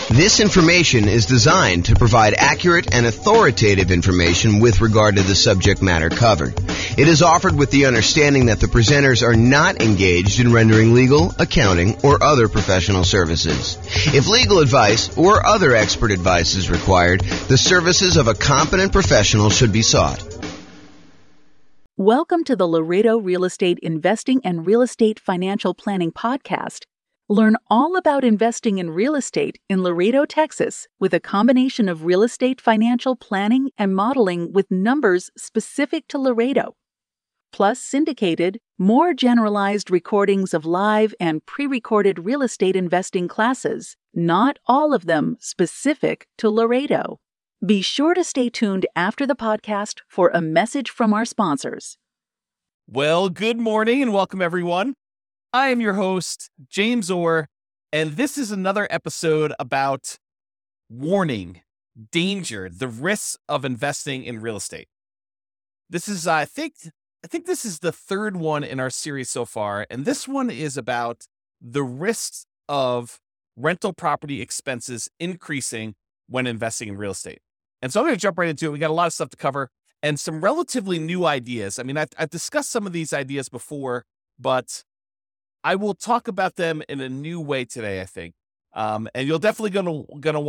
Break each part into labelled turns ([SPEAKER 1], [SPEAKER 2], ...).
[SPEAKER 1] This information is designed to provide accurate and authoritative information with regard to the subject matter covered. It is offered with the understanding that the presenters are not engaged in rendering legal, accounting, or other professional services. If legal advice or other expert advice is required, the services of a competent professional should be sought.
[SPEAKER 2] Welcome to the Laredo Real Estate Investing and Real Estate Financial Planning Podcast. Learn all about investing in real estate in Laredo, Texas, with a combination of real estate financial planning and modeling with numbers specific to Laredo, plus syndicated, more generalized recordings of live and pre-recorded real estate investing classes, not all of them specific to Laredo. Be sure to stay tuned after the podcast for a message from our sponsors.
[SPEAKER 3] Well, good morning and welcome, everyone. I am your host, James Orr, and this is another episode about warning, danger, the risks of investing in real estate. This is, I think this is the third one in our series so far, and this one is about the risks of rental property expenses increasing when investing in real estate. And so I'm going to jump right into it. We got a lot of stuff to cover and some relatively new ideas. I mean, I've discussed some of these ideas before, but I will talk about them in a new way today, I think. And you'll definitely going to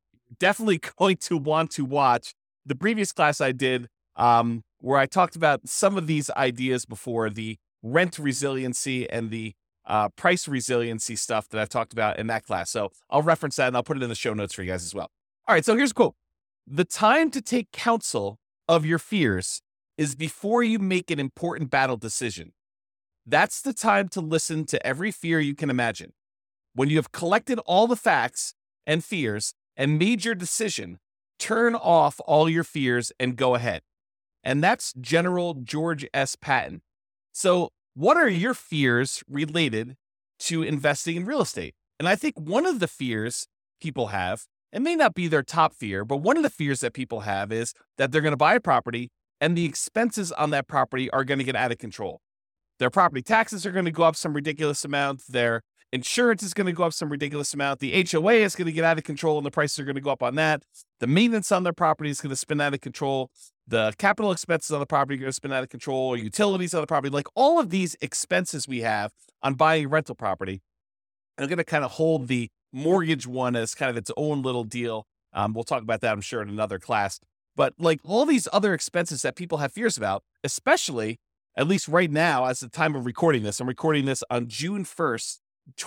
[SPEAKER 3] want to watch the previous class I did, where I talked about some of these ideas before, the rent resiliency and the price resiliency stuff that I've talked about in that class. So I'll reference that and I'll put it in the show notes for you guys as well. All right, so here's a quote. "The time to take counsel of your fears is before you make an important battle decision. That's the time to listen to every fear you can imagine. When you have collected all the facts and fears and made your decision, turn off all your fears and go ahead." And that's General George S. Patton. So what are your fears related to investing in real estate? And I think one of the fears people have, it may not be their top fear, but one of the fears that people have is that they're going to buy a property and the expenses on that property are going to get out of control. Their property taxes are going to go up some ridiculous amount. Their insurance is going to go up some ridiculous amount. The HOA is going to get out of control and the prices are going to go up on that. The maintenance on their property is going to spin out of control. The capital expenses on the property are going to spin out of control. Utilities on the property, like all of these expenses we have on buying a rental property, are going to kind of hold the mortgage one as kind of its own little deal. We'll talk about that, I'm sure, in another class. But like all these other expenses that people have fears about, especially at least right now, as the time of recording this, I'm recording this on June 1st,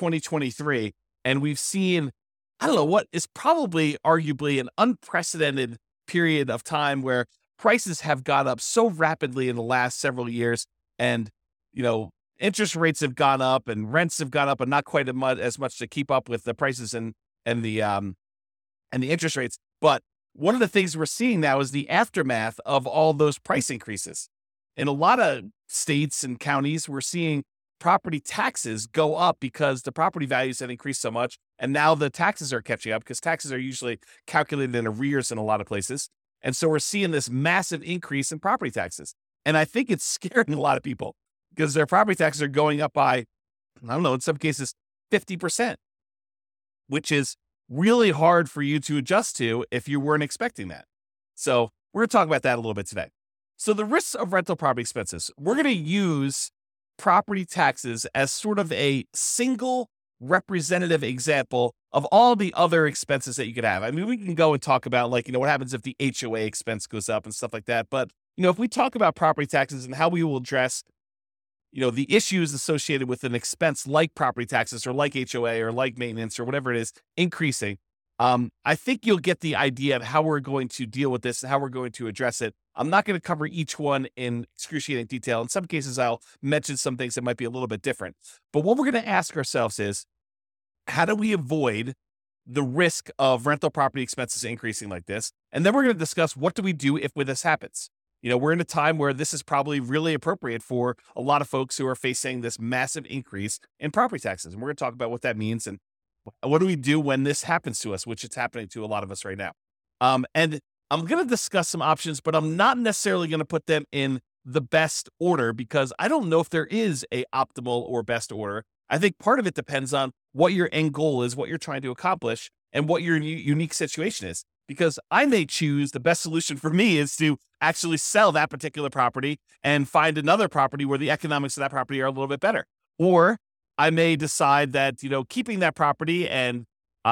[SPEAKER 3] 2023, and we've seen, I don't know, what is probably arguably an unprecedented period of time where prices have gone up so rapidly in the last several years, and, interest rates have gone up and rents have gone up, and not quite as much to keep up with the prices and the interest rates. But one of the things we're seeing now is the aftermath of all those price increases. In a lot of states and counties, we're seeing property taxes go up because the property values have increased so much. And now the taxes are catching up because taxes are usually calculated in arrears in a lot of places. And so we're seeing this massive increase in property taxes. And I think it's scaring a lot of people because their property taxes are going up by, I don't know, in some cases, 50%, which is really hard for you to adjust to if you weren't expecting that. So we're going to talk about that a little bit today. So the risks of rental property expenses, we're going to use property taxes as sort of a single representative example of all the other expenses that you could have. I mean, we can go and talk about what happens if the HOA expense goes up and stuff like that. But, if we talk about property taxes and how we will address, the issues associated with an expense like property taxes or like HOA or like maintenance or whatever it is increasing, I think you'll get the idea of how we're going to deal with this and how we're going to address it. I'm not going to cover each one in excruciating detail. In some cases, I'll mention some things that might be a little bit different. But what we're going to ask ourselves is, how do we avoid the risk of rental property expenses increasing like this? And then we're going to discuss, what do we do if this happens? We're in a time where this is probably really appropriate for a lot of folks who are facing this massive increase in property taxes. And we're going to talk about what that means and what do we do when this happens to us, which it's happening to a lot of us right now. And I'm going to discuss some options, but I'm not necessarily going to put them in the best order because I don't know if there is a optimal or best order. I think part of it depends on what your end goal is, what you're trying to accomplish, and what your unique situation is. Because I may choose the best solution for me is to actually sell that particular property and find another property where the economics of that property are a little bit better. Or I may decide that, keeping that property and,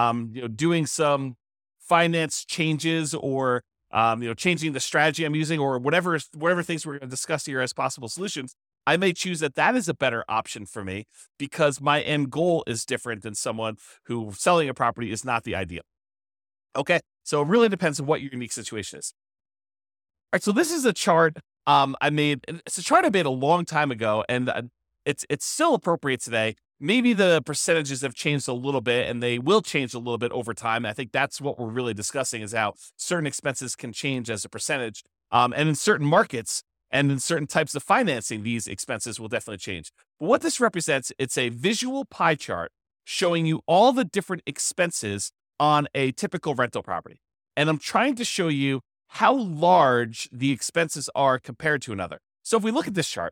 [SPEAKER 3] doing some finance changes or, changing the strategy I'm using or whatever things we're going to discuss here as possible solutions, I may choose that is a better option for me because my end goal is different than someone who selling a property is not the ideal. Okay. So it really depends on what your unique situation is. All right. So this is a chart I made. It's a chart I made a long time ago, and it's still appropriate today. Maybe the percentages have changed a little bit, and they will change a little bit over time. I think that's what we're really discussing is how certain expenses can change as a percentage. And in certain markets and in certain types of financing, these expenses will definitely change. But what this represents, it's a visual pie chart showing you all the different expenses on a typical rental property. And I'm trying to show you how large the expenses are compared to another. So if we look at this chart,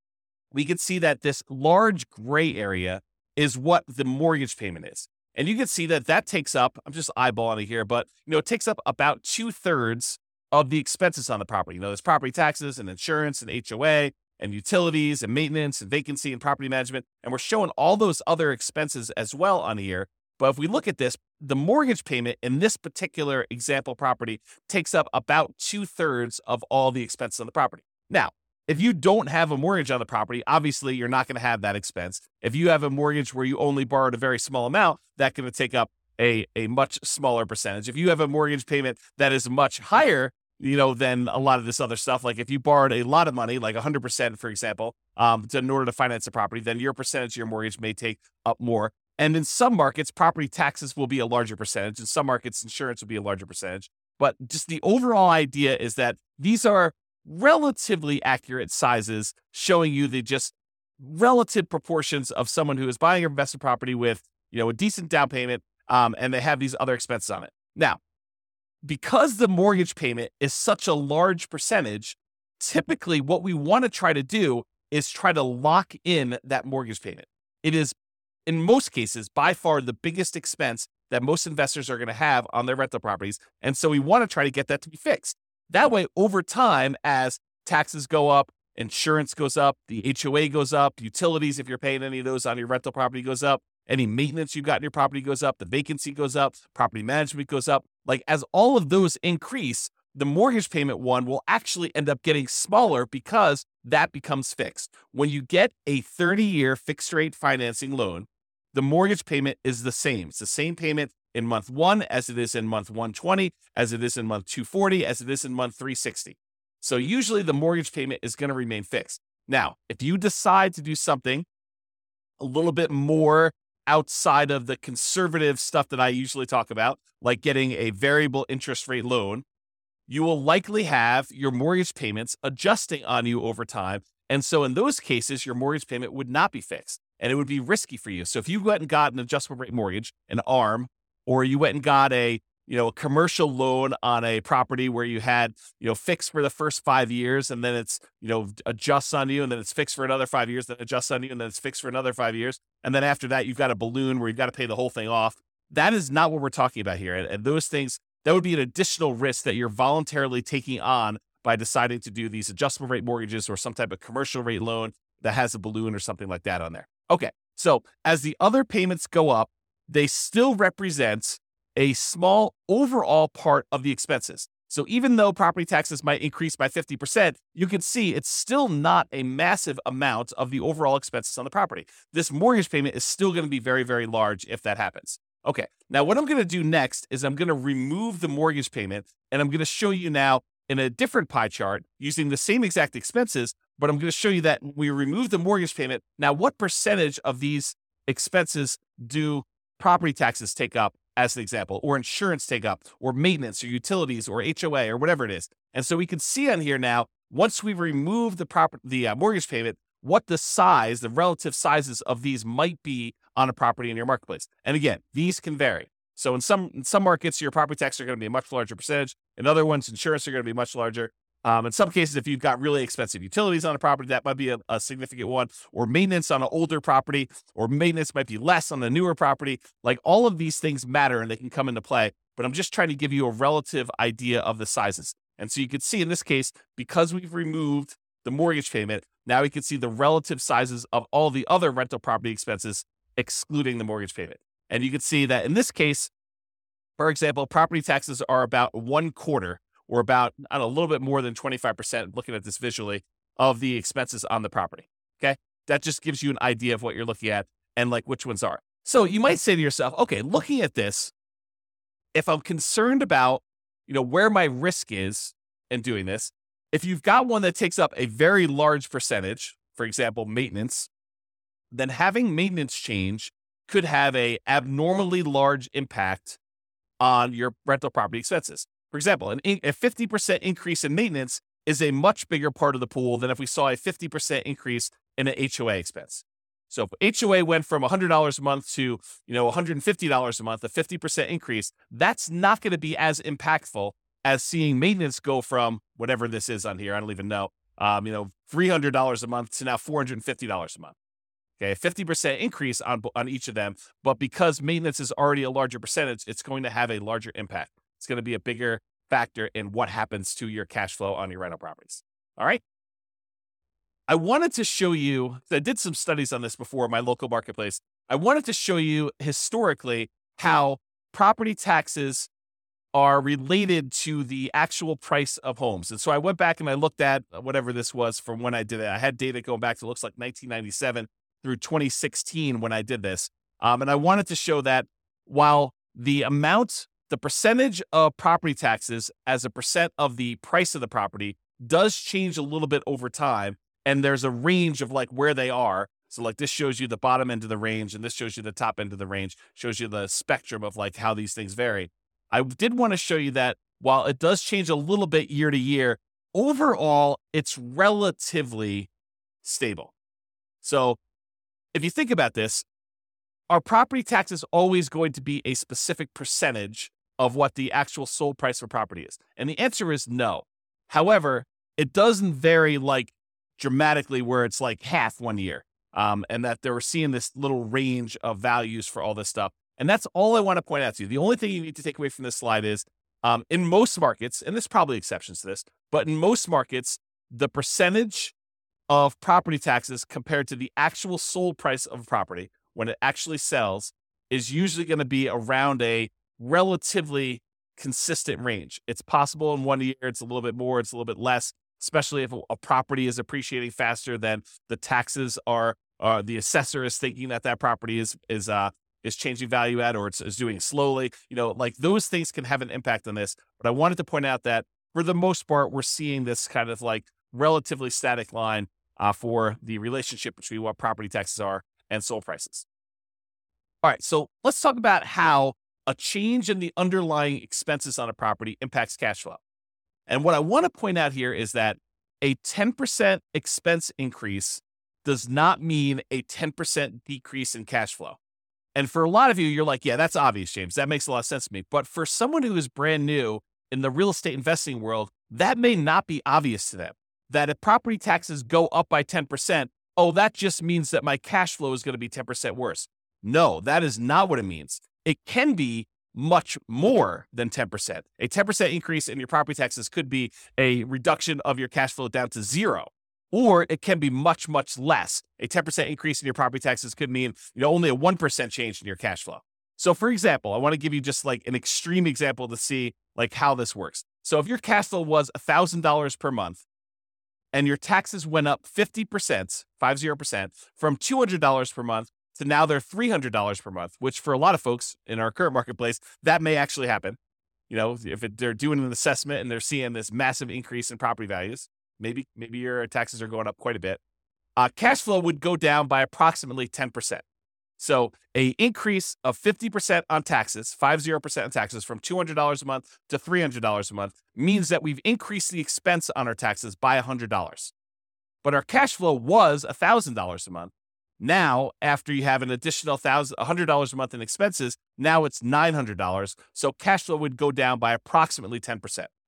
[SPEAKER 3] we can see that this large gray area is what the mortgage payment is. And you can see that takes up, I'm just eyeballing it here, but it takes up about 2/3 of the expenses on the property. There's property taxes and insurance and HOA and utilities and maintenance and vacancy and property management. And we're showing all those other expenses as well on here. But if we look at this, the mortgage payment in this particular example property takes up about 2/3 of all the expenses on the property. Now, if you don't have a mortgage on the property, obviously you're not going to have that expense. If you have a mortgage where you only borrowed a very small amount, that's going to take up a much smaller percentage. If you have a mortgage payment that is much higher, than a lot of this other stuff, like if you borrowed a lot of money, like 100%, for example, in order to finance a property, then your percentage of your mortgage may take up more. And in some markets, property taxes will be a larger percentage. In some markets, insurance will be a larger percentage. But just the overall idea is that these are relatively accurate sizes showing you the just relative proportions of someone who is buying an investment property with, a decent down payment, and they have these other expenses on it. Now, because the mortgage payment is such a large percentage, typically what we want to try to do is try to lock in that mortgage payment. It is, in most cases, by far the biggest expense that most investors are going to have on their rental properties. And so we want to try to get that to be fixed. That way, over time, as taxes go up, insurance goes up, the HOA goes up, utilities, if you're paying any of those on your rental property, goes up, any maintenance you've got in your property goes up, the vacancy goes up, property management goes up. Like as all of those increase, the mortgage payment one will actually end up getting smaller because that becomes fixed. When you get a 30-year fixed rate financing loan, the mortgage payment is the same. It's the same payment in month 1 as it is in month 120, as it is in month 240, as it is in month 360. So usually the mortgage payment is going to remain fixed. Now, if you decide to do something a little bit more outside of the conservative stuff that I usually talk about, like getting a variable interest rate loan, you will likely have your mortgage payments adjusting on you over time. And so in those cases, your mortgage payment would not be fixed and it would be risky for you. So if you went and got an adjustable rate mortgage, an ARM, or you went and got a commercial loan on a property where you had, fixed for the first 5 years and then it's, adjusts on you and then it's fixed for another 5 years, then adjusts on you and then it's fixed for another 5 years. And then after that, you've got a balloon where you've got to pay the whole thing off. That is not what we're talking about here. And those things, that would be an additional risk that you're voluntarily taking on by deciding to do these adjustable rate mortgages or some type of commercial rate loan that has a balloon or something like that on there. Okay. So as the other payments go up, they still represent a small overall part of the expenses. So even though property taxes might increase by 50%, you can see it's still not a massive amount of the overall expenses on the property. This mortgage payment is still going to be very, very large if that happens. Okay, now what I'm going to do next is I'm going to remove the mortgage payment, and I'm going to show you now in a different pie chart using the same exact expenses, but I'm going to show you that we remove the mortgage payment. Now, what percentage of these expenses do property taxes take up, as an example, or insurance take up, or maintenance, or utilities, or HOA, or whatever it is. And so we can see on here now, once we remove the mortgage payment, what the relative sizes of these might be on a property in your marketplace. And again, these can vary. So in some markets, your property taxes are going to be a much larger percentage. In other ones, insurance are going to be much larger. In some cases, if you've got really expensive utilities on a property, that might be a significant one, or maintenance on an older property, or maintenance might be less on a newer property. Like all of these things matter and they can come into play, but I'm just trying to give you a relative idea of the sizes. And so you can see in this case, because we've removed the mortgage payment, now we can see the relative sizes of all the other rental property expenses, excluding the mortgage payment. And you can see that in this case, for example, property taxes are about 1/4 or about, I don't know, a little bit more than 25%, looking at this visually, of the expenses on the property, okay? That just gives you an idea of what you're looking at and like which ones are. So you might say to yourself, okay, looking at this, if I'm concerned about, where my risk is in doing this, if you've got one that takes up a very large percentage, for example, maintenance, then having maintenance change could have a abnormally large impact on your rental property expenses. For example, a 50% increase in maintenance is a much bigger part of the pool than if we saw a 50% increase in an HOA expense. So if HOA went from $100 a month to, $150 a month, a 50% increase, that's not going to be as impactful as seeing maintenance go from whatever this is on here, I don't even know, $300 a month to now $450 a month. Okay, a 50% increase on each of them, but because maintenance is already a larger percentage, it's going to have a larger impact. It's going to be a bigger factor in what happens to your cash flow on your rental properties. All right. I wanted to show you, I did some studies on this before my local marketplace. I wanted to show you historically how property taxes are related to the actual price of homes. And so I went back and I looked at whatever this was from when I did it. I had data going back to, looks like 1997 through 2016 when I did this. And I wanted to show that while the percentage of property taxes as a percent of the price of the property does change a little bit over time, and there's a range of like where they are. So like this shows you the bottom end of the range, and this shows you the top end of the range, shows you the spectrum of like how these things vary. I did want to show you that while it does change a little bit year to year, overall, it's relatively stable. So if you think about this, are property taxes always going to be a specific percentage of what the actual sold price of a property is? And the answer is no. However, it doesn't vary like dramatically where it's like half one year, and that they were seeing this little range of values for all this stuff. And that's all I want to point out to you. The only thing you need to take away from this slide is in most markets, and there's probably exceptions to this, but in most markets, the percentage of property taxes compared to the actual sold price of a property when it actually sells is usually going to be around a relatively consistent range. It's possible in 1 year, it's a little bit more, it's a little bit less, especially if a property is appreciating faster than the taxes are, the assessor is thinking that property is changing value at, or is doing it slowly. Like those things can have an impact on this. But I wanted to point out that for the most part, we're seeing this kind of like relatively static line for the relationship between what property taxes are and sold prices. All right, so let's talk about how a change in the underlying expenses on a property impacts cash flow. And what I want to point out here is that a 10% expense increase does not mean a 10% decrease in cash flow. And for a lot of you, you're like, yeah, that's obvious, James. That makes a lot of sense to me. But for someone who is brand new in the real estate investing world, that may not be obvious to them. That if property taxes go up by 10%, oh, that just means that my cash flow is going to be 10% worse. No, that is not what it means. It can be much more than 10%. A 10% increase in your property taxes could be a reduction of your cash flow down to zero, or it can be much, much less. A 10% increase in your property taxes could mean only a 1% change in your cash flow. So for example, I want to give you just like an extreme example to see like how this works. So if your cash flow was $1,000 per month and your taxes went up 50%, 50%, from $200 per month to now they're $300 per month, which for a lot of folks in our current marketplace, that may actually happen. If they're doing an assessment and they're seeing this massive increase in property values, maybe your taxes are going up quite a bit. Cash flow would go down by approximately 10%. So a increase of 50% on taxes, 50% on taxes from $200 a month to $300 a month means that we've increased the expense on our taxes by $100. But our cash flow was $1,000 a month. Now, after you have an additional $100 a month in expenses, now it's $900. So cash flow would go down by approximately 10%.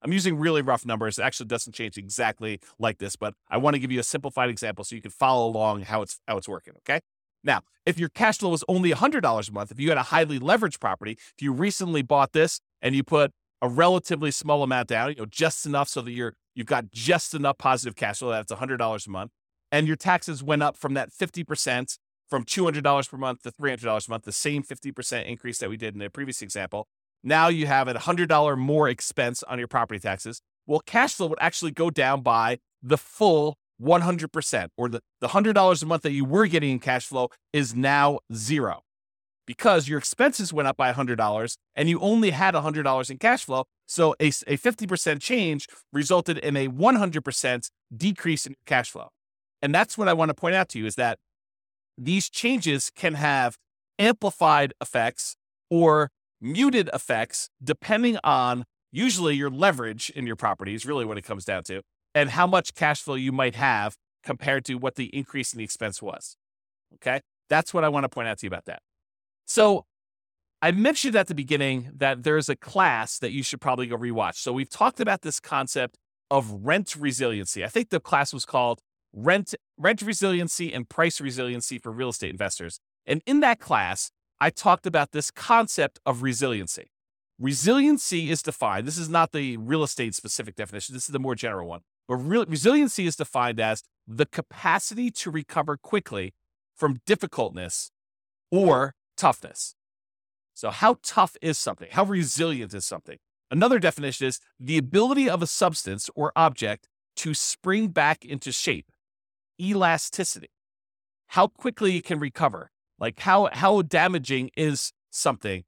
[SPEAKER 3] I'm using really rough numbers. It actually doesn't change exactly like this, but I want to give you a simplified example so you can follow along how it's working, okay? Now, if your cash flow was only $100 a month, if you had a highly leveraged property, if you recently bought this and you put a relatively small amount down, just enough so that you've got just enough positive cash flow, that's $100 a month, and your taxes went up from that 50%, from $200 per month to $300 a month, the same 50% increase that we did in the previous example. Now you have a $100 more expense on your property taxes. Well, cash flow would actually go down by the full 100%, or the $100 a month that you were getting in cash flow is now zero, because your expenses went up by $100 and you only had $100 in cash flow. So a 50% change resulted in a 100% decrease in cash flow. And that's what I want to point out to you, is that these changes can have amplified effects or muted effects depending on usually your leverage in your property is really what it comes down to, and how much cash flow you might have compared to what the increase in the expense was. Okay? That's what I want to point out to you about that. So I mentioned at the beginning that there's a class that you should probably go rewatch. So we've talked about this concept of rent resiliency. I think the class was called Rent Resiliency and Price Resiliency for Real Estate Investors. And in that class, I talked about this concept of resiliency. Resiliency is defined, this is not the real estate specific definition, this is the more general one. But resiliency is defined as the capacity to recover quickly from difficultness or toughness. So how tough is something? How resilient is something? Another definition is the ability of a substance or object to spring back into shape. Elasticity. How quickly it can recover. Like how damaging is something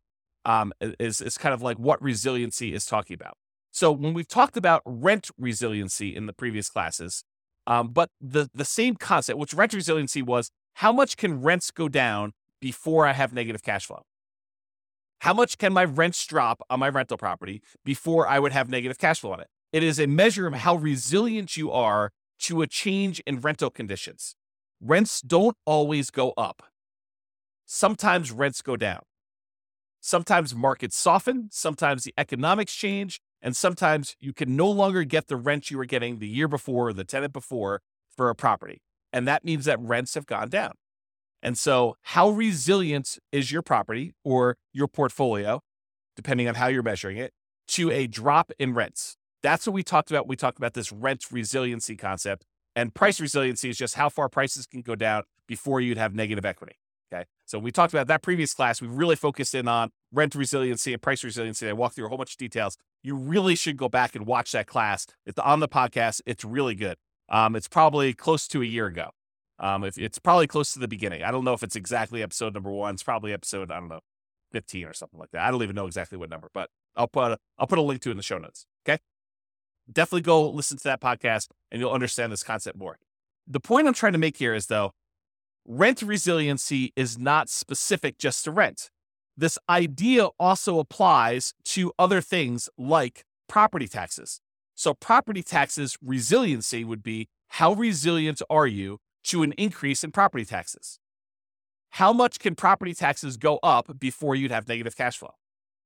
[SPEAKER 3] is kind of like what resiliency is talking about. So when we've talked about rent resiliency in the previous classes, but the same concept, which rent resiliency was, how much can rents go down before I have negative cash flow? How much can my rents drop on my rental property before I would have negative cash flow on it? It is a measure of how resilient you are to a change in rental conditions. Rents don't always go up. Sometimes rents go down. Sometimes markets soften, sometimes the economics change, and sometimes you can no longer get the rent you were getting the year before or the tenant before for a property. And that means that rents have gone down. And so how resilient is your property or your portfolio, depending on how you're measuring it, to a drop in rents? That's what we talked about. We talked about this rent resiliency concept, and price resiliency is just how far prices can go down before you'd have negative equity. Okay. So we talked about that previous class. We really focused in on rent resiliency and price resiliency. I walked through a whole bunch of details. You really should go back and watch that class. It's on the podcast. It's really good. It's probably close to a year ago. It's probably close to the beginning. I don't know if it's exactly episode number 1. It's probably episode, 15 or something like that. I don't even know exactly what number, but I'll put a link to it in the show notes. Okay. Definitely go listen to that podcast and you'll understand this concept more. The point I'm trying to make here is, though, rent resiliency is not specific just to rent. This idea also applies to other things like property taxes. So property taxes resiliency would be, how resilient are you to an increase in property taxes? How much can property taxes go up before you'd have negative cash flow?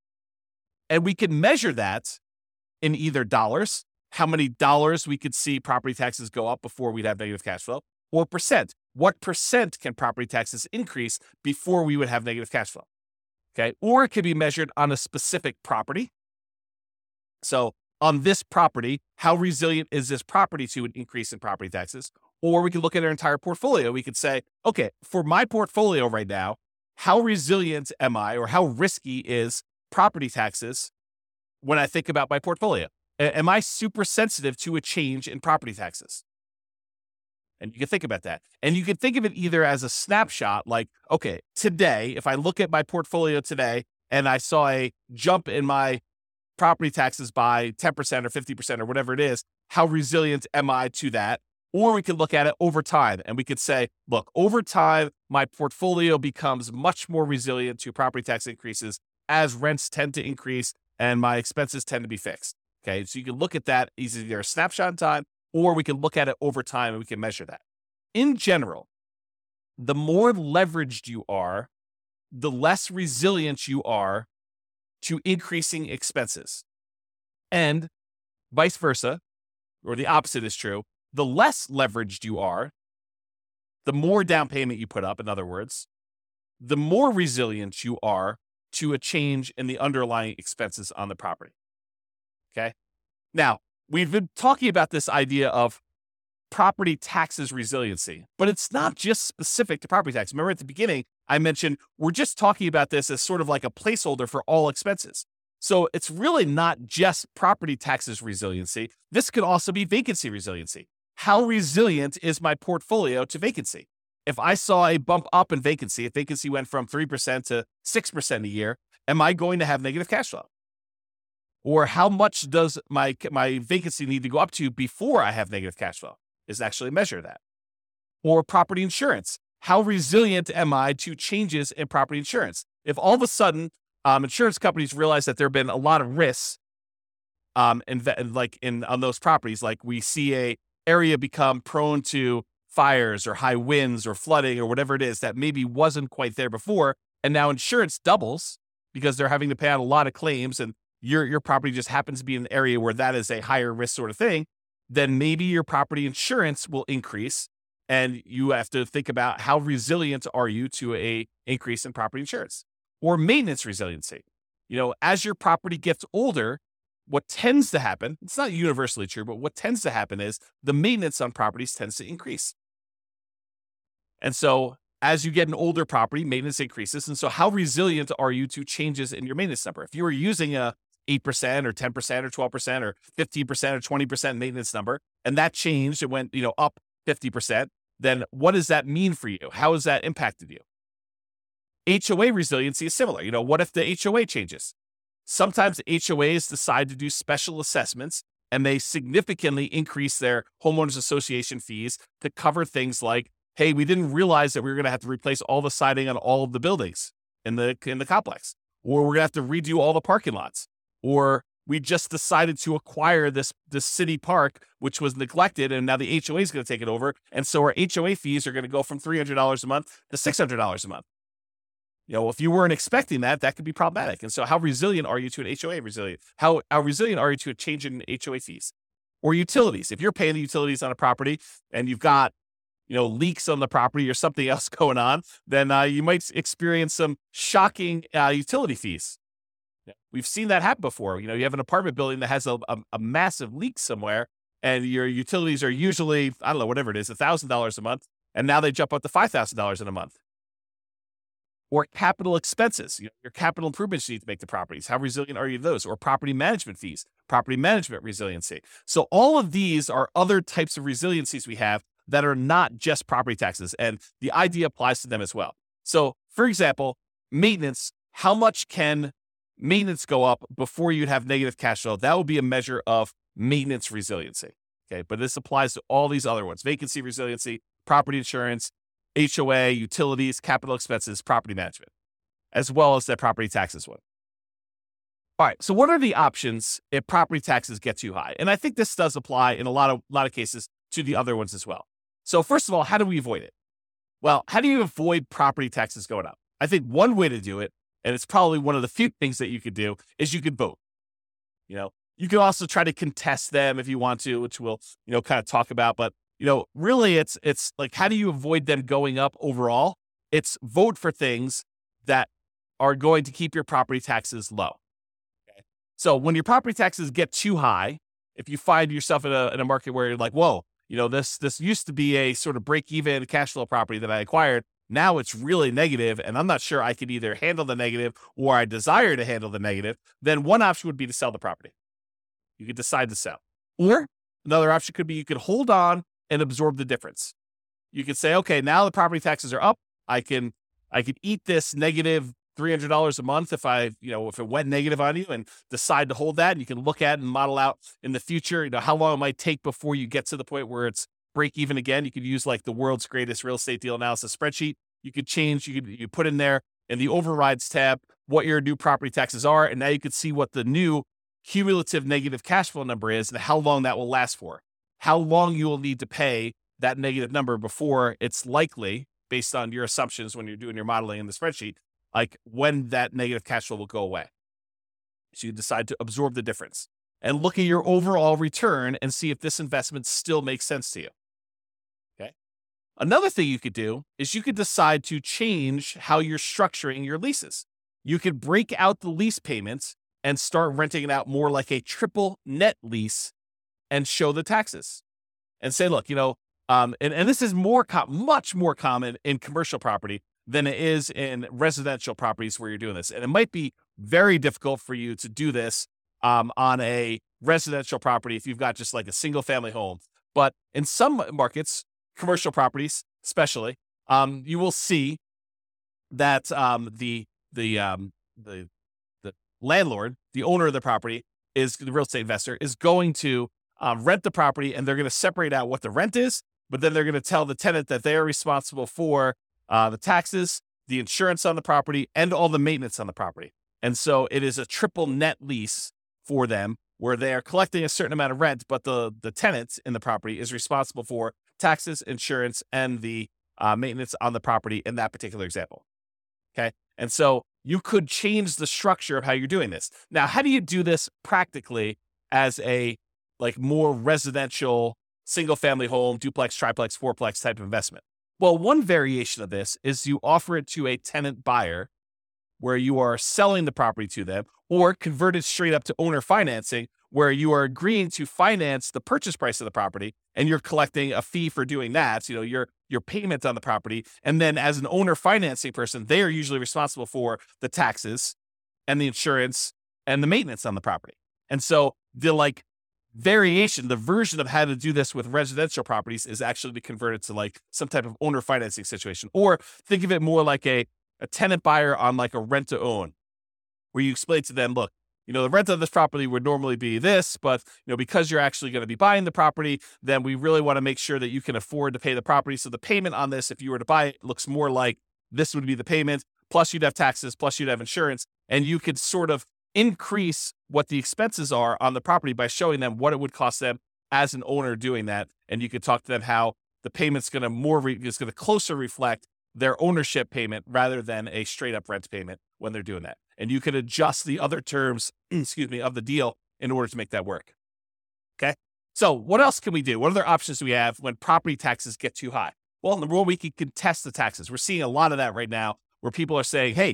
[SPEAKER 3] And we can measure that in either dollars, how many dollars we could see property taxes go up before we'd have negative cash flow, or percent. What percent can property taxes increase before we would have negative cash flow? Okay. Or it could be measured on a specific property. So on this property, how resilient is this property to an increase in property taxes? Or we could look at our entire portfolio. We could say, okay, for my portfolio right now, how resilient am I, or how risky is property taxes when I think about my portfolio? Am I super sensitive to a change in property taxes? And you can think about that. And you can think of it either as a snapshot, like, okay, today, if I look at my portfolio today and I saw a jump in my property taxes by 10% or 50% or whatever it is, how resilient am I to that? Or we could look at it over time and we could say, look, over time, my portfolio becomes much more resilient to property tax increases as rents tend to increase and my expenses tend to be fixed. Okay, so you can look at that as either a snapshot in time, or we can look at it over time and we can measure that. In general, the more leveraged you are, the less resilient you are to increasing expenses. And Vice versa, or the opposite is true. The less leveraged you are, the more down payment you put up, in other words, the more resilient you are to a change in the underlying expenses on the property. Okay. Now, we've been talking about this idea of property taxes resiliency, but it's not just specific to property tax. Remember at the beginning, I mentioned we're just talking about this as sort of like a placeholder for all expenses. So it's really not just property taxes resiliency. This could also be vacancy resiliency. How resilient is my portfolio to vacancy? If I saw a bump up in vacancy, if vacancy went from 3% to 6% a year, am I going to have negative cash flow? Or how much does my vacancy need to go up to before I have negative cash flow? Is actually measure that. Or property insurance. How resilient am I to changes in property insurance? If all of a sudden insurance companies realize that there have been a lot of risks on those properties, like we see a area become prone to fires or high winds or flooding or whatever it is that maybe wasn't quite there before, and now insurance doubles because they're having to pay out a lot of claims, and your property just happens to be in an area where that is a higher risk sort of thing, then maybe your property insurance will increase, and you have to think about how resilient are you to a increase in property insurance. Or maintenance resiliency. As your property gets older, what tends to happen, it's not universally true, but what tends to happen is the maintenance on properties tends to increase. And so as you get an older property, maintenance increases. And so how resilient are you to changes in your maintenance number? If you were using a 8% or 10% or 12% or 15% or 20% maintenance number, and that changed, it went, up 50%, then what does that mean for you? How has that impacted you? HOA resiliency is similar. What if the HOA changes? Sometimes HOAs decide to do special assessments, and they significantly increase their homeowners association fees to cover things like, hey, we didn't realize that we were going to have to replace all the siding on all of the buildings in the complex, or we're going to have to redo all the parking lots, or we just decided to acquire this city park, which was neglected, and now the HOA is going to take it over, and so our HOA fees are going to go from $300 a month to $600 a month. If you weren't expecting that, that could be problematic. And so how resilient are you to an HOA resilient? How resilient are you to a change in HOA fees? Or utilities. If you're paying the utilities on a property and you've got, leaks on the property or something else going on, then you might experience some shocking utility fees. We've seen that happen before. You have an apartment building that has a massive leak somewhere, and your utilities are usually, I don't know, whatever it is, $1,000 a month, and now they jump up to $5,000 in a month. Or capital expenses, your capital improvements you need to make to properties. How resilient are you to those? Or property management fees, property management resiliency. So all of these are other types of resiliencies we have that are not just property taxes, and the idea applies to them as well. So, for example, maintenance, how much can maintenance go up before you'd have negative cash flow? That would be a measure of maintenance resiliency. Okay, but this applies to all these other ones: vacancy resiliency, property insurance, HOA, utilities, capital expenses, property management, as well as that property taxes one. All right, so what are the options if property taxes get too high? And I think this does apply in a lot of cases to the other ones as well. So first of all, how do we avoid it? Well, how do you avoid property taxes going up? I think one way to do it, and it's probably one of the few things that you could do, is you could vote. You can also try to contest them if you want to, which we'll, kind of talk about, but really it's like, how do you avoid them going up overall? It's vote for things that are going to keep your property taxes low. Okay? So when your property taxes get too high, if you find yourself in a market where you're like, whoa, this used to be a sort of break-even cash flow property that I acquired. Now it's really negative, and I'm not sure I could either handle the negative or I desire to handle the negative, then one option would be to sell the property. You could decide to sell. Or another option could be you could hold on and absorb the difference. You could say, okay, now the property taxes are up. I could eat this negative $300 a month if if it went negative on you, and decide to hold that. And you can look at and model out in the future, how long it might take before you get to the point where it's break even again. You could use like the world's greatest real estate deal analysis spreadsheet. You could change, you put in there in the overrides tab what your new property taxes are. And now you could see what the new cumulative negative cash flow number is and how long that will last for. How long you will need to pay that negative number before it's likely, based on your assumptions when you're doing your modeling in the spreadsheet, like when that negative cash flow will go away. So you decide to absorb the difference. and look at your overall return and see if this investment still makes sense to you. Okay. Another thing you could do is you could decide to change how you're structuring your leases. You could break out the lease payments and start renting it out more like a triple net lease and show the taxes and say, look, and this is much more common in commercial property than it is in residential properties where you're doing this. And it might be very difficult for you to do this on a residential property if you've got just like a single family home. But in some markets, commercial properties especially, you will see that the landlord, the owner of the property, is the real estate investor, is going to rent the property, and they're going to separate out what the rent is, but then they're going to tell the tenant that they are responsible for the taxes, the insurance on the property, and all the maintenance on the property. And so it is a triple net lease for them where they are collecting a certain amount of rent, but the tenant in the property is responsible for taxes, insurance, and the maintenance on the property in that particular example. Okay. And so you could change the structure of how you're doing this. Now, how do you do this practically as a more residential single family home, duplex, triplex, fourplex type of investment? Well, one variation of this is you offer it to a tenant buyer where you are selling the property to them, or convert it straight up to owner financing where you are agreeing to finance the purchase price of the property and you're collecting a fee for doing that, your payment on the property. And then as an owner financing person, they are usually responsible for the taxes and the insurance and the maintenance on the property. And so the variation, the version of how to do this with residential properties is actually to convert it to some type of owner financing situation, or think of it more like a tenant buyer on a rent to own, where you explain to them, look, the rent of this property would normally be this, but because you're actually going to be buying the property, then we really want to make sure that you can afford to pay the property. So the payment on this, if you were to buy it, looks more like this would be the payment, plus you'd have taxes, plus you'd have insurance, and you could sort of increase what the expenses are on the property by showing them what it would cost them as an owner doing that. And you could talk to them how the payment's going to closer reflect their ownership payment rather than a straight up rent payment when they're doing that. And you could adjust the other terms, of the deal in order to make that work. Okay. So what else can we do? What other options do we have when property taxes get too high? Well, number one, we can contest the taxes. We're seeing a lot of that right now where people are saying, hey,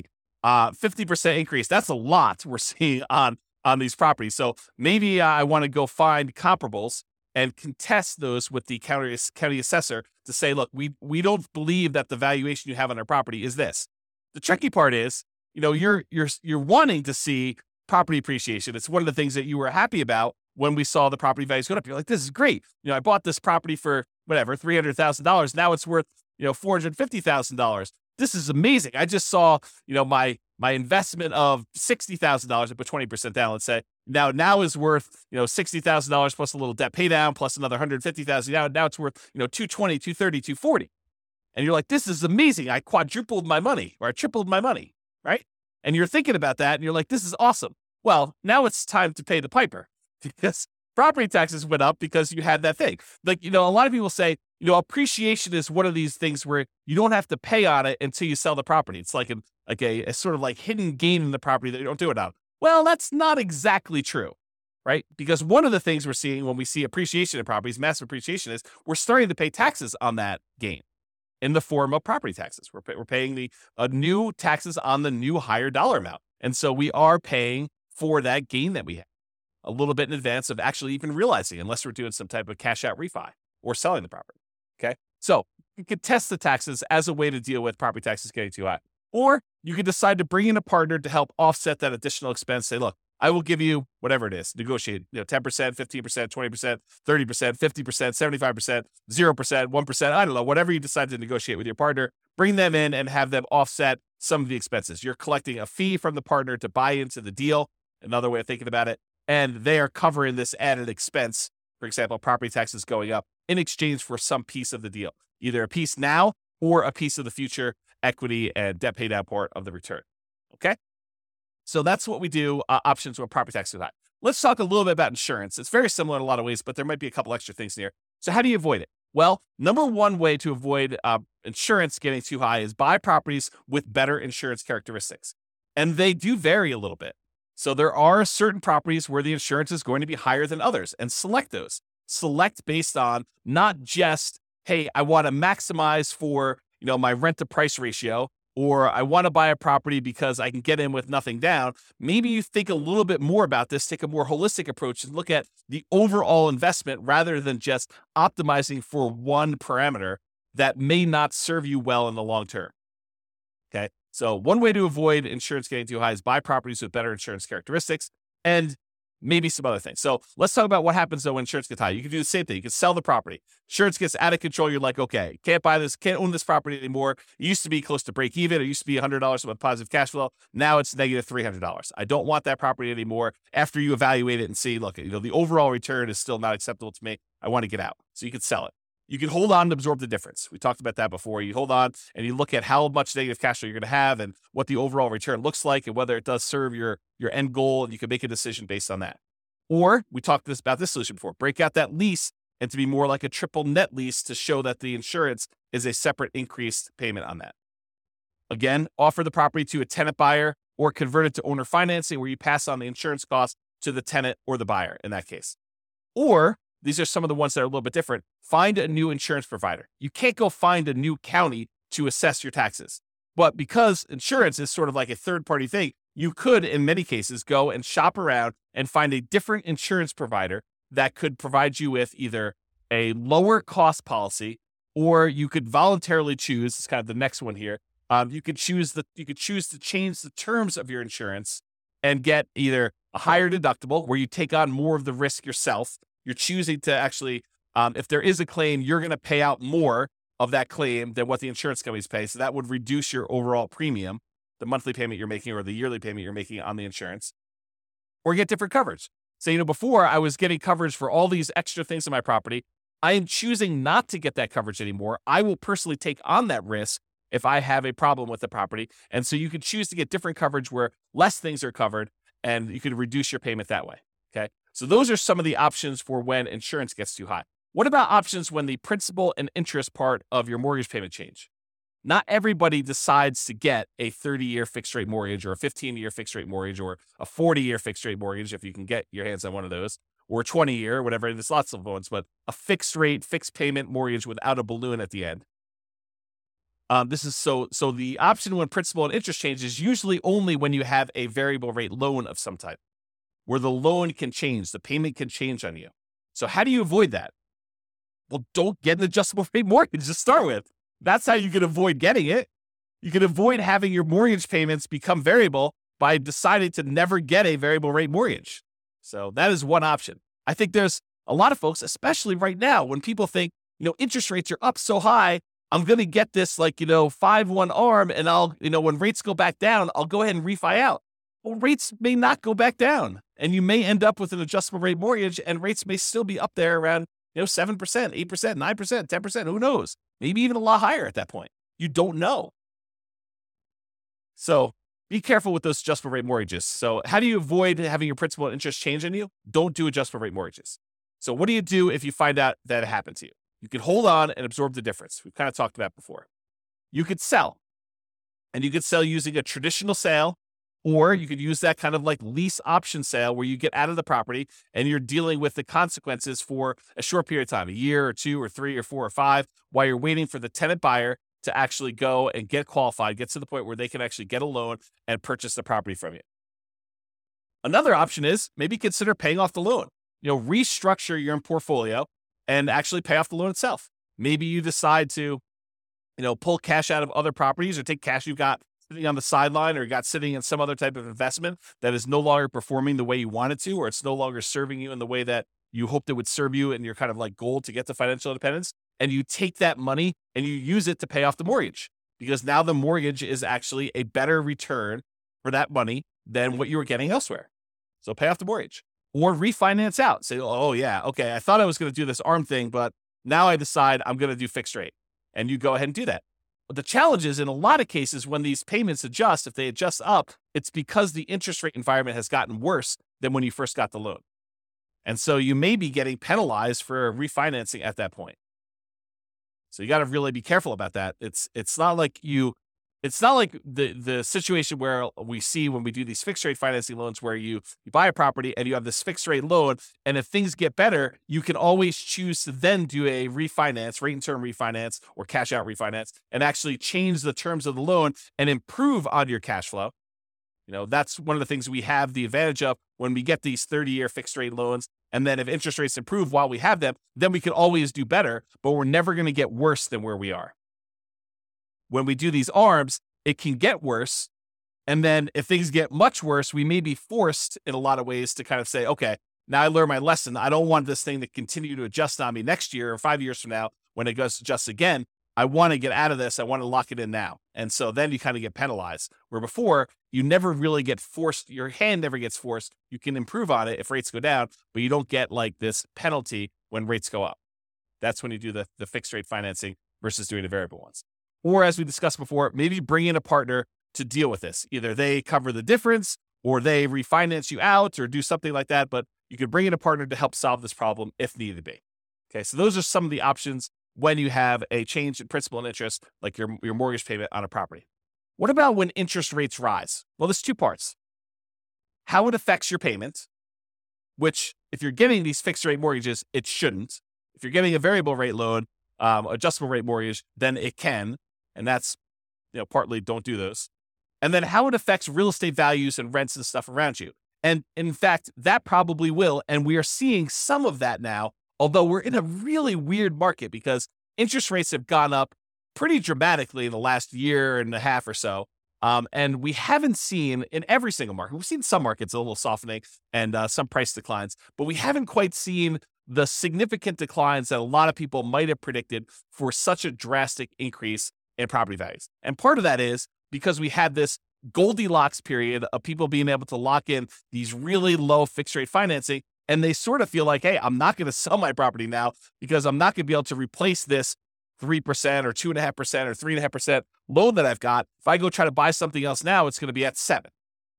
[SPEAKER 3] 50% increase, that's a lot we're seeing on these properties. So maybe I want to go find comparables and contest those with the county assessor to say, look, we don't believe that the valuation you have on our property is this. The tricky part is, you're wanting to see property appreciation. It's one of the things that you were happy about when we saw the property values go up. You're like, this is great. I bought this property for whatever, $300,000. Now it's worth, $450,000. This is amazing. I just saw, my investment of $60,000, I put 20% down, let's say, now is worth, $60,000 plus a little debt pay down, plus another $150,000. Now it's worth, $220, $230, $240. And you're like, this is amazing. I quadrupled my money, or I tripled my money, right? And you're thinking about that and you're like, this is awesome. Well, now it's time to pay the piper because property taxes went up because you had that thing. A lot of people say, appreciation is one of these things where you don't have to pay on it until you sell the property. It's like a sort of hidden gain in the property that you don't do it on. Well, that's not exactly true, right? Because one of the things we're seeing when we see appreciation in properties, massive appreciation, is we're starting to pay taxes on that gain in the form of property taxes. We're paying the new taxes on the new higher dollar amount. And so we are paying for that gain that we have a little bit in advance of actually even realizing, unless we're doing some type of cash out refi or selling the property. Okay. So you could test the taxes as a way to deal with property taxes getting too high. Or you could decide to bring in a partner to help offset that additional expense. Say, look, I will give you whatever it is, negotiate, 10%, 15%, 20%, 30%, 50%, 75%, 0%, 1%. I don't know, whatever you decide to negotiate with your partner, bring them in and have them offset some of the expenses. You're collecting a fee from the partner to buy into the deal. Another way of thinking about it. And they are covering this added expense, for example, property taxes going up in exchange for some piece of the deal, either a piece now or a piece of the future equity and debt pay down part of the return. Okay. So that's what we do, options when property taxes are high. Let's talk a little bit about insurance. It's very similar in a lot of ways, but there might be a couple extra things in here. So how do you avoid it? Well, number one way to avoid insurance getting too high is buy properties with better insurance characteristics. And they do vary a little bit. So there are certain properties where the insurance is going to be higher than others, and select those. Select based on not just, hey, I want to maximize for, my rent to price ratio, or I want to buy a property because I can get in with nothing down. Maybe you think a little bit more about this, take a more holistic approach and look at the overall investment rather than just optimizing for one parameter that may not serve you well in the long term. Okay. So one way to avoid insurance getting too high is buy properties with better insurance characteristics and maybe some other things. So let's talk about what happens though when insurance gets high. You can do the same thing. You can sell the property. Insurance gets out of control. You're like, okay, can't buy this, can't own this property anymore. It used to be close to break even. It used to be $100 with positive cash flow. Now it's negative $300. I don't want that property anymore. After you evaluate it and see, look, the overall return is still not acceptable to me. I want to get out. So you can sell it. You can hold on and absorb the difference. We talked about that before. You hold on and you look at how much negative cash flow you're going to have and what the overall return looks like and whether it does serve your end goal, and you can make a decision based on that. Or we talked about this solution before, break out that lease and to be more like a triple net lease to show that the insurance is a separate increased payment on that. Again, offer the property to a tenant buyer or convert it to owner financing where you pass on the insurance cost to the tenant or the buyer in that case. Or these are some of the ones that are a little bit different. Find a new insurance provider. You can't go find a new county to assess your taxes. But because insurance is sort of like a third-party thing, you could, in many cases, go and shop around and find a different insurance provider that could provide you with either a lower cost policy, or you could voluntarily choose, it's kind of the next one here, you could choose to change the terms of your insurance and get either a higher deductible where you take on more of the risk yourself. You're choosing to actually, if there is a claim, you're going to pay out more of that claim than what the insurance companies pay. So that would reduce your overall premium, the monthly payment you're making or the yearly payment you're making on the insurance, or get different coverage. So, before I was getting coverage for all these extra things in my property. I am choosing not to get that coverage anymore. I will personally take on that risk if I have a problem with the property. And so you could choose to get different coverage where less things are covered and you could reduce your payment that way. Okay. So those are some of the options for when insurance gets too high. What about options when the principal and interest part of your mortgage payment change? Not everybody decides to get a 30-year fixed rate mortgage or a 15-year fixed rate mortgage or a 40-year fixed rate mortgage, if you can get your hands on one of those, or a 20-year, whatever. There's lots of ones, but a fixed rate, fixed payment mortgage without a balloon at the end. This is so the option when principal and interest change is usually only when you have a variable rate loan of some type, where the loan can change, the payment can change on you. So how do you avoid that? Well, don't get an adjustable rate mortgage to start with. That's how you can avoid getting it. You can avoid having your mortgage payments become variable by deciding to never get a variable rate mortgage. So that is one option. I think there's a lot of folks, especially right now, when people think, interest rates are up so high, I'm going to get this 5-1 ARM and I'll, when rates go back down, I'll go ahead and refi out. Well, rates may not go back down and you may end up with an adjustable rate mortgage and rates may still be up there around 7%, 8%, 9%, 10%, who knows? Maybe even a lot higher at that point. You don't know. So be careful with those adjustable rate mortgages. So how do you avoid having your principal and interest change on you? Don't do adjustable rate mortgages. So what do you do if you find out that it happened to you? You can hold on and absorb the difference. We've kind of talked about before. You could sell. And you could sell using a traditional sale, or you could use that kind of like lease option sale where you get out of the property and you're dealing with the consequences for a short period of time, a year or 2 or 3 or 4 or 5, while you're waiting for the tenant buyer to actually go and get qualified, get to the point where they can actually get a loan and purchase the property from you. Another option is maybe consider paying off the loan. Restructure your portfolio and actually pay off the loan itself. Maybe you decide to, pull cash out of other properties or take cash you've got sitting on the sideline or you got sitting in some other type of investment that is no longer performing the way you want it to, or it's no longer serving you in the way that you hoped it would serve you in your kind of like goal to get to financial independence. And you take that money and you use it to pay off the mortgage, because now the mortgage is actually a better return for that money than what you were getting elsewhere. So pay off the mortgage or refinance out. Say, oh yeah, okay, I thought I was going to do this ARM thing, but now I decide I'm going to do fixed rate. And you go ahead and do that. But the challenge is in a lot of cases when these payments adjust, if they adjust up, it's because the interest rate environment has gotten worse than when you first got the loan. And so you may be getting penalized for refinancing at that point. So you got to really be careful about that. It's not like it's not like the situation where we see when we do these fixed rate financing loans where you buy a property and you have this fixed rate loan, and if things get better, you can always choose to then do a refinance, rate and term refinance, or cash out refinance, and actually change the terms of the loan and improve on your cash flow. That's one of the things we have the advantage of when we get these 30-year fixed rate loans. And then if interest rates improve while we have them, then we can always do better, but we're never going to get worse than where we are. When we do these ARMs, it can get worse. And then if things get much worse, we may be forced in a lot of ways to kind of say, okay, now I learned my lesson. I don't want this thing to continue to adjust on me next year or 5 years from now when it goes to adjust again. I want to get out of this. I want to lock it in now. And so then you kind of get penalized, where before you never really get forced. Your hand never gets forced. You can improve on it if rates go down, but you don't get like this penalty when rates go up. That's when you do the fixed rate financing versus doing the variable ones. Or as we discussed before, maybe bring in a partner to deal with this. Either they cover the difference or they refinance you out or do something like that. But you could bring in a partner to help solve this problem if needed be. Okay, so those are some of the options when you have a change in principal and interest, like your mortgage payment on a property. What about when interest rates rise? Well, there's two parts. How it affects your payment, which if you're getting these fixed rate mortgages, it shouldn't. If you're getting a variable rate loan, adjustable rate mortgage, then it can. And that's, partly don't do those. And then how it affects real estate values and rents and stuff around you. And in fact, that probably will. And we are seeing some of that now, although we're in a really weird market because interest rates have gone up pretty dramatically in the last year and a half or so. And we haven't seen in every single market, we've seen some markets a little softening and some price declines, but we haven't quite seen the significant declines that a lot of people might have predicted for such a drastic increase in property values. And part of that is because we had this Goldilocks period of people being able to lock in these really low fixed rate financing. And they sort of feel like, hey, I'm not going to sell my property now because I'm not going to be able to replace this 3% or 2.5% or 3.5% loan that I've got. If I go try to buy something else now, it's going to be at 7.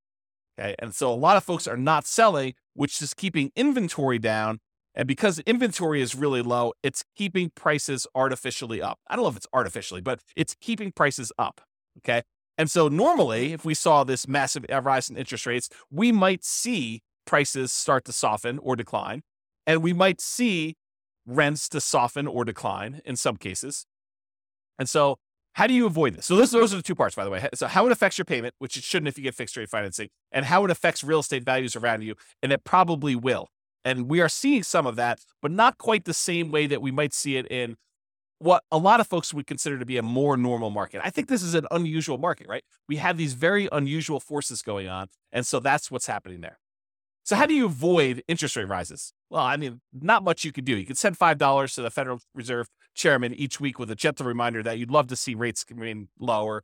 [SPEAKER 3] Okay. And so a lot of folks are not selling, which is keeping inventory down. And because inventory is really low, it's keeping prices artificially up. I don't know if it's artificially, but it's keeping prices up. Okay. And so normally, if we saw this massive rise in interest rates, we might see prices start to soften or decline, and we might see rents to soften or decline in some cases. And so how do you avoid this? So those are the two parts, by the way. So how it affects your payment, which it shouldn't if you get fixed rate financing, and how it affects real estate values around you, and it probably will. And we are seeing some of that, but not quite the same way that we might see it in what a lot of folks would consider to be a more normal market. I think this is an unusual market, right? We have these very unusual forces going on, and so that's what's happening there. So how do you avoid interest rate rises? Well, I mean, not much you can do. You can send $5 to the Federal Reserve chairman each week with a gentle reminder that you'd love to see rates remain lower,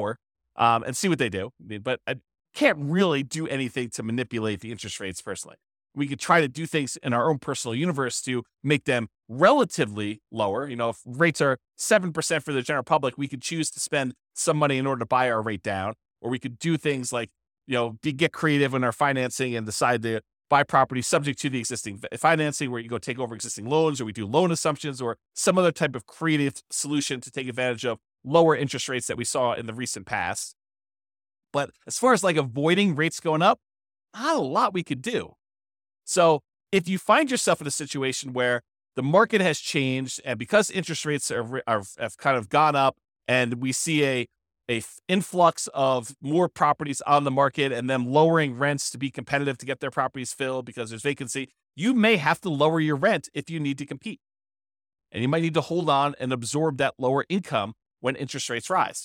[SPEAKER 3] and see what they do. But I can't really do anything to manipulate the interest rates personally. We could try to do things in our own personal universe to make them relatively lower. If rates are 7% for the general public, we could choose to spend some money in order to buy our rate down, or we could do things like, get creative in our financing and decide to buy property subject to the existing financing, where you go take over existing loans, or we do loan assumptions, or some other type of creative solution to take advantage of lower interest rates that we saw in the recent past. But as far as like avoiding rates going up, not a lot we could do. So if you find yourself in a situation where the market has changed, and because interest rates have kind of gone up, and we see a influx of more properties on the market and them lowering rents to be competitive to get their properties filled because there's vacancy, you may have to lower your rent if you need to compete. And you might need to hold on and absorb that lower income when interest rates rise.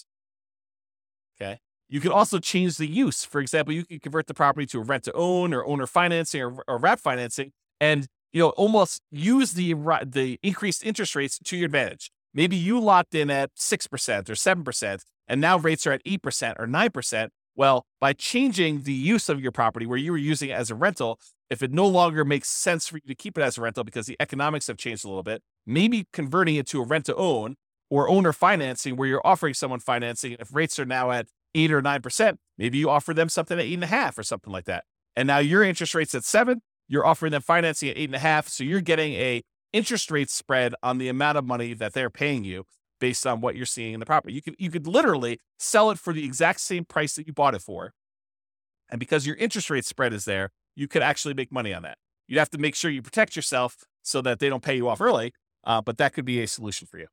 [SPEAKER 3] Okay. You can also change the use. For example, you can convert the property to a rent to own or owner financing or wrap financing, and almost use the increased interest rates to your advantage. Maybe you locked in at 6% or 7%, and now rates are at 8% or 9%. Well, by changing the use of your property where you were using it as a rental, if it no longer makes sense for you to keep it as a rental because the economics have changed a little bit, maybe converting it to a rent to own or owner financing where you're offering someone financing. If rates are now at 8 or 9%, maybe you offer them something at 8.5 or something like that. And now your interest rate's at 7, you're offering them financing at 8.5. So you're getting a interest rate spread on the amount of money that they're paying you. based on what you're seeing in the property. You could literally sell it for the exact same price that you bought it for. And because your interest rate spread is there, you could actually make money on that. You'd have to make sure you protect yourself so that they don't pay you off early, but that could be a solution for you.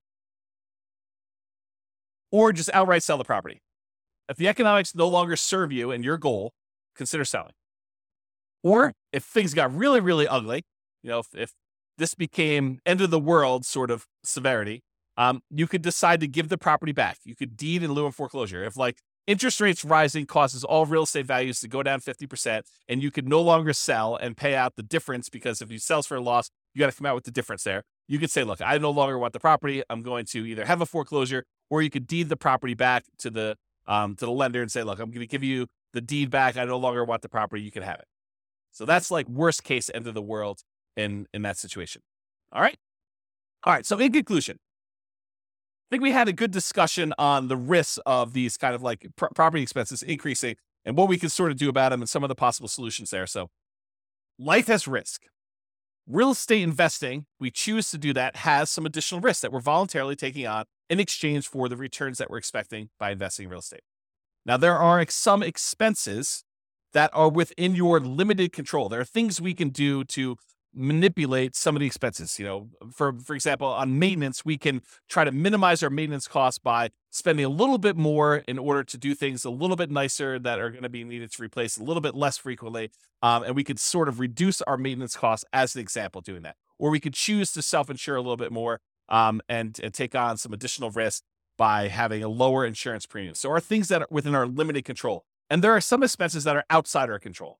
[SPEAKER 3] Or just outright sell the property. If the economics no longer serve you and your goal, consider selling. Or if things got really, really ugly, if this became end of the world sort of severity, you could decide to give the property back. You could deed in lieu of foreclosure. If interest rates rising causes all real estate values to go down 50%, and you could no longer sell and pay out the difference, because if you sell for a loss, you got to come out with the difference there. You could say, look, I no longer want the property. I'm going to either have a foreclosure, or you could deed the property back to the lender and say, look, I'm going to give you the deed back. I no longer want the property. You can have it. So that's worst case end of the world in that situation. All right. So in conclusion, I think we had a good discussion on the risks of these kind of property expenses increasing and what we can sort of do about them and some of the possible solutions there. So life has risk. Real estate investing, we choose to do that, has some additional risks that we're voluntarily taking on in exchange for the returns that we're expecting by investing in real estate. Now, there are some expenses that are within your limited control. There are things we can do to manipulate some of the expenses. For example, on maintenance, we can try to minimize our maintenance costs by spending a little bit more in order to do things a little bit nicer that are going to be needed to replace a little bit less frequently. And we could sort of reduce our maintenance costs as an example doing that. Or we could choose to self-insure a little bit more and take on some additional risk by having a lower insurance premium. So are things that are within our limited control. And there are some expenses that are outside our control.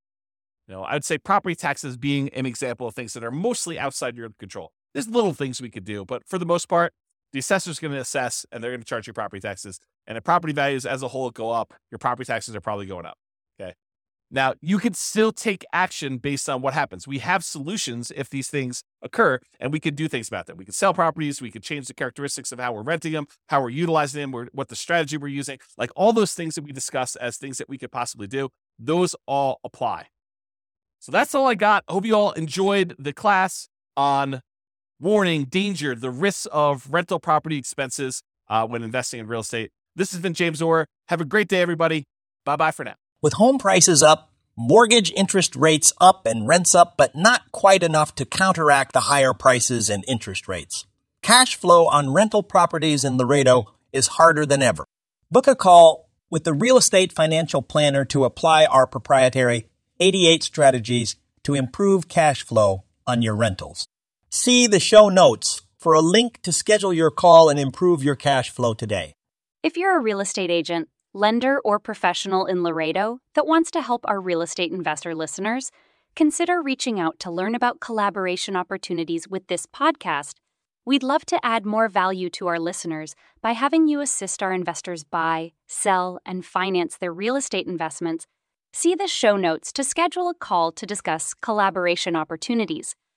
[SPEAKER 3] I would say property taxes being an example of things that are mostly outside your control. There's little things we could do, but for the most part, the assessor's going to assess and they're going to charge you property taxes. And if property values as a whole go up, your property taxes are probably going up. Okay. Now, you can still take action based on what happens. We have solutions if these things occur, and we can do things about them. We can sell properties. We can change the characteristics of how we're renting them, how we're utilizing them, what the strategy we're using. All those things that we discussed as things that we could possibly do, those all apply. So that's all I got. Hope you all enjoyed the class on warning, danger, the risks of rental property expenses when investing in real estate. This has been James Orr. Have a great day, everybody. Bye-bye for now.
[SPEAKER 4] With home prices up, mortgage interest rates up, and rents up, but not quite enough to counteract the higher prices and interest rates. Cash flow on rental properties in Laredo is harder than ever. Book a call with the Real Estate Financial Planner to apply our proprietary 88 strategies to improve cash flow on your rentals. See the show notes for a link to schedule your call and improve your cash flow today.
[SPEAKER 5] If you're a real estate agent, lender, or professional in Laredo that wants to help our real estate investor listeners, consider reaching out to learn about collaboration opportunities with this podcast. We'd love to add more value to our listeners by having you assist our investors buy, sell, and finance their real estate investments. See the show notes to schedule a call to discuss collaboration opportunities.